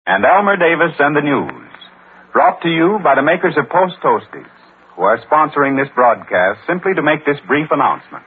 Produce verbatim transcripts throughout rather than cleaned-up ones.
and Elmer Davis and the news. Brought to you by the makers of Post Toasties, who are sponsoring this broadcast simply to make this brief announcement.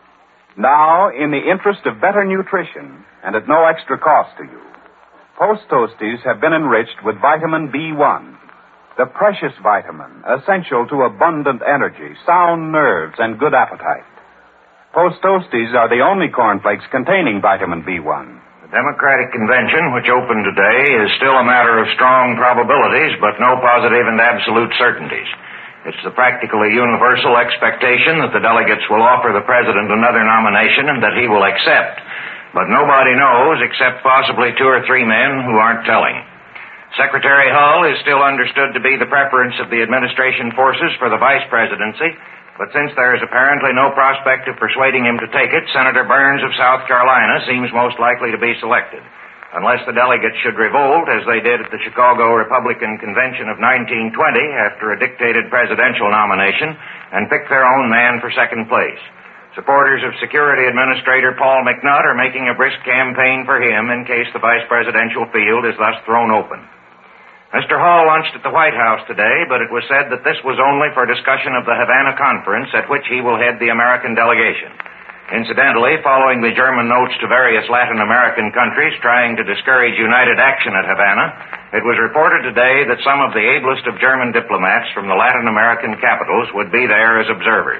Now, in the interest of better nutrition and at no extra cost to you, Post Toasties have been enriched with vitamin B one, the precious vitamin essential to abundant energy, sound nerves, and good appetite. Post Toasties are the only cornflakes containing vitamin B one. The Democratic Convention, which opened today, is still a matter of strong probabilities, but no positive and absolute certainties. It's the practically universal expectation that the delegates will offer the president another nomination and that he will accept. But nobody knows, except possibly two or three men who aren't telling. Secretary Hull is still understood to be the preference of the administration forces for the vice presidency, but since there is apparently no prospect of persuading him to take it, Senator Burns of South Carolina seems most likely to be selected. Unless the delegates should revolt, as they did at the Chicago Republican Convention of nineteen twenty after a dictated presidential nomination, and pick their own man for second place. Supporters of Security Administrator Paul McNutt are making a brisk campaign for him in case the vice presidential field is thus thrown open. Mister Hall lunched at the White House today, but it was said that this was only for discussion of the Havana Conference at which he will head the American delegation. Incidentally, following the German notes to various Latin American countries trying to discourage united action at Havana, it was reported today that some of the ablest of German diplomats from the Latin American capitals would be there as observers.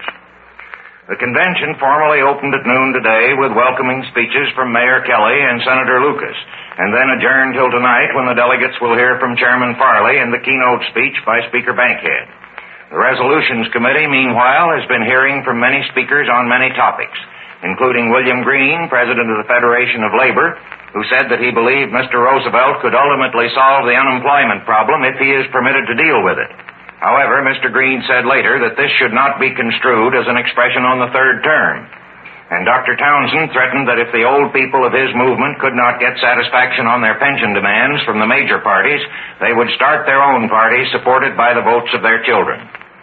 The convention formally opened at noon today with welcoming speeches from Mayor Kelly and Senator Lucas, and then adjourned till tonight when the delegates will hear from Chairman Farley and the keynote speech by Speaker Bankhead. The Resolutions Committee, meanwhile, has been hearing from many speakers on many topics, including William Green, President of the Federation of Labor, who said that he believed Mister Roosevelt could ultimately solve the unemployment problem if he is permitted to deal with it. However, Mister Green said later that this should not be construed as an expression on the third term. And Doctor Townsend threatened that if the old people of his movement could not get satisfaction on their pension demands from the major parties, they would start their own party supported by the votes of their children.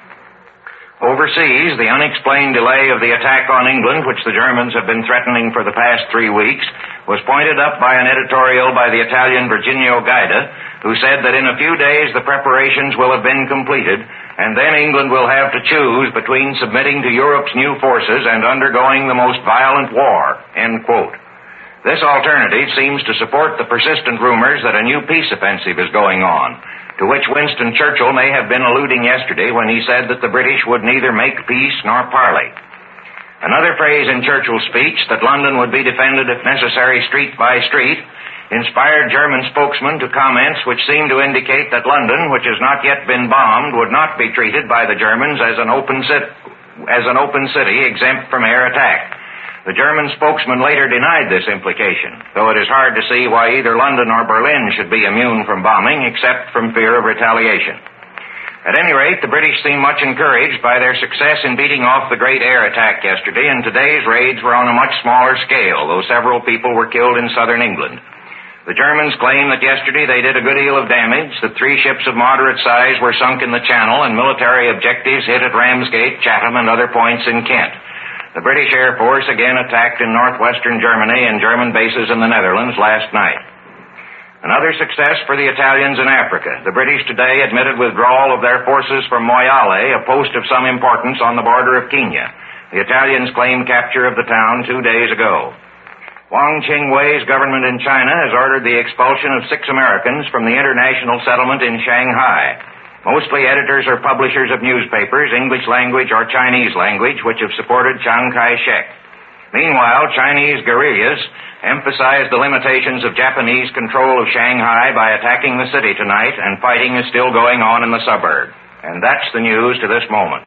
Overseas, the unexplained delay of the attack on England, which the Germans have been threatening for the past three weeks, was pointed up by an editorial by the Italian Virginio Gaida, who said that in a few days the preparations will have been completed, and then England will have to choose between submitting to Europe's new forces and undergoing the most violent war, end quote. This alternative seems to support the persistent rumors that a new peace offensive is going on, to which Winston Churchill may have been alluding yesterday when he said that the British would neither make peace nor parley. Another phrase in Churchill's speech, that London would be defended if necessary street by street, inspired German spokesmen to comments which seemed to indicate that London, which has not yet been bombed, would not be treated by the Germans as an open city, as an open city exempt from air attack. The German spokesman later denied this implication, though it is hard to see why either London or Berlin should be immune from bombing except from fear of retaliation. At any rate, the British seem much encouraged by their success in beating off the great air attack yesterday, and today's raids were on a much smaller scale, though several people were killed in southern England. The Germans claim that yesterday they did a good deal of damage, that three ships of moderate size were sunk in the Channel, and military objectives hit at Ramsgate, Chatham, and other points in Kent. The British Air Force again attacked in northwestern Germany and German bases in the Netherlands last night. Another success for the Italians in Africa. The British today admitted withdrawal of their forces from Moyale, a post of some importance on the border of Kenya. The Italians claimed capture of the town two days ago. Wang Qingwei's government in China has ordered the expulsion of six Americans from the international settlement in Shanghai. Mostly editors or publishers of newspapers, English language or Chinese language, which have supported Chiang Kai-shek. Meanwhile, Chinese guerrillas emphasize the limitations of Japanese control of Shanghai by attacking the city tonight, and fighting is still going on in the suburb. And that's the news to this moment.